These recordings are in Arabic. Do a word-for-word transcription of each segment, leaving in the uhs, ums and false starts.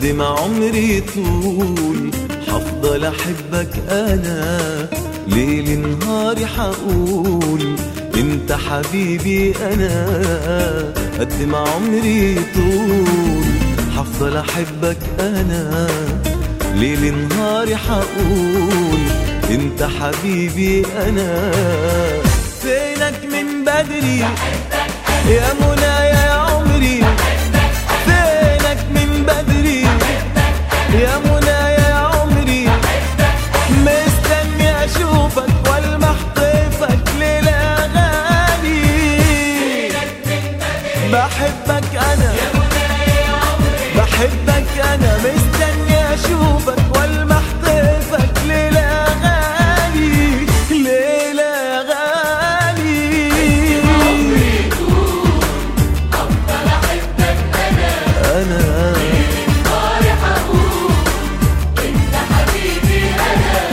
قد ما عمري طول حفضل احبك انا، ليل نهاري حقول انت حبيبي انا. قد ما عمري طول حفضل احبك انا، ليل نهاري حقول انت حبيبي انا. فينك من بدري يا منايا يا عمري، فينك من بدري يا منايا يا عمري، مستني اشوفك والمح طيفك ليلة غالي. بحبك انا بحبك انا، مستني اشوفك والمح طيفك ليلة غالي ليلة غالي. عمري طول افضل احبك انا، انا نهاري حقول انت حبيبي انا.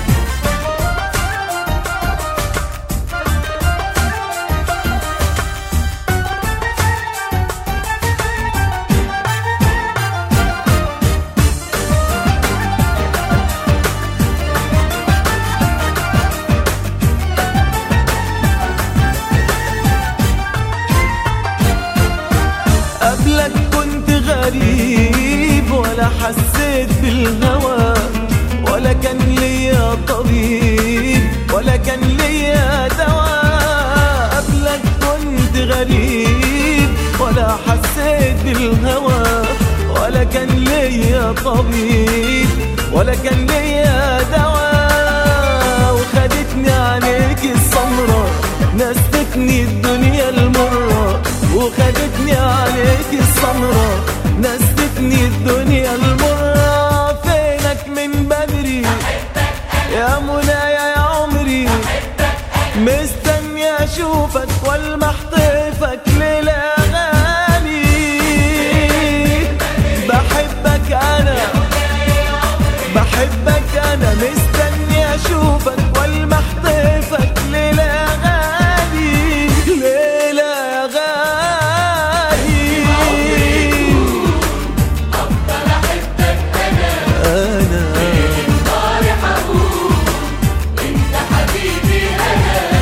قبلك كنت غريب ولا حسيت بالهوى، ولا كان ليا طبيب ولا كان ليا دواء. قبلك كنت غريب ولا حسيت بالهوى، ولا كان ليا طبيب ولا كان ليا دواء. وخدتني عليك السمرة نستني الدنيا المرة، وخدتني عليك السمرة نستني الدنيا المرة. فينك من بدري يا منايا يا عمري، مستني اشوفك والمح طيفك ليلة غالي. بحبك انا بحبك انا، مستني اشوفك والمح طيفك ليلة غالي ليلة غالي. افضل احبك انا، انا نهاري حقول انت حبيبي انا.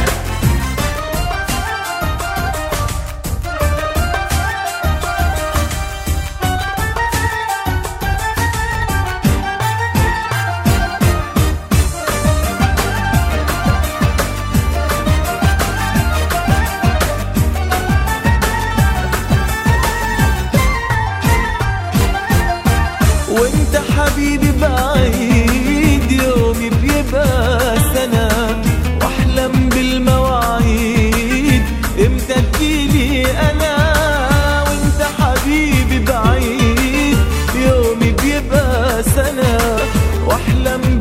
وانت حبيبي بعيد، يومي بيبقى سنة واحلم بالمواعيد امتى تجيلي انا. وانت حبيبي بعيد، يومي بيبقى سنة واحلم